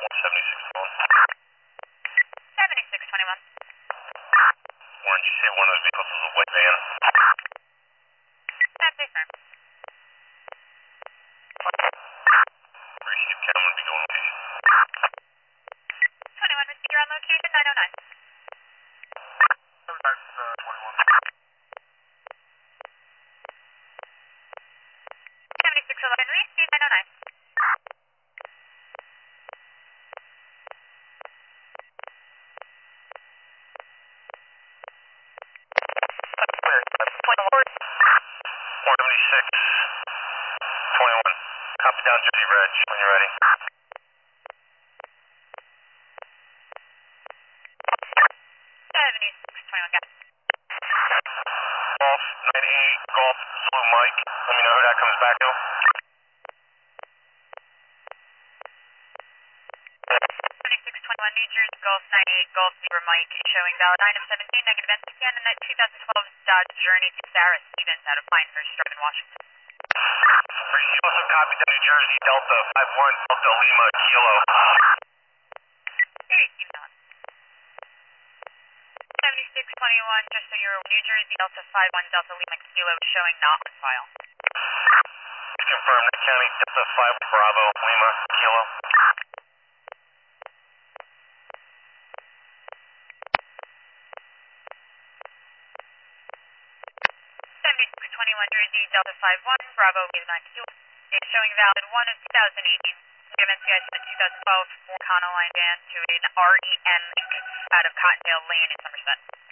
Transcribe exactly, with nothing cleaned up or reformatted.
seventy-six twenty-one. seventy-six twenty-one. Warren, did you say one of those vehicles was a white van? That's a firm. Received, Ken, I'm going to be going location. twenty-one, receive your on location, nine oh nine. That's uh, twenty-one. seventy-six eleven, receive nine oh nine. seventy-six twenty-one. Copy down Jersey Reg when you're ready. seventy-six twenty-one, got it. Golf ninety-eight, Golf Zulu Mike. Let me know who that comes back to. seventy-six twenty-one, New Jersey, Golf ninety-eight, Golf Zebra Mike, showing valid item seventeen, negative N C N, and that twenty twelve Dodge Journey to Sarah Stevens out of Pinehurst Drive in Washington. Receive also copy to New Jersey, Delta five one, Delta Lima, Kilo. Here you see that. seventy-six twenty-one, just so you're New Jersey, Delta five one, Delta Lima, Kilo, showing not on file. Confirm that County, Delta five Bravo, Lima, Kilo. seventy-six twenty-one, Jersey, Delta five one, Bravo, Lima, Kilo. It's showing valid one of two thousand eighteen. Give N C I to twenty twelve Ford Econoline van to an R E M out of Cottondale Lane in Somerset.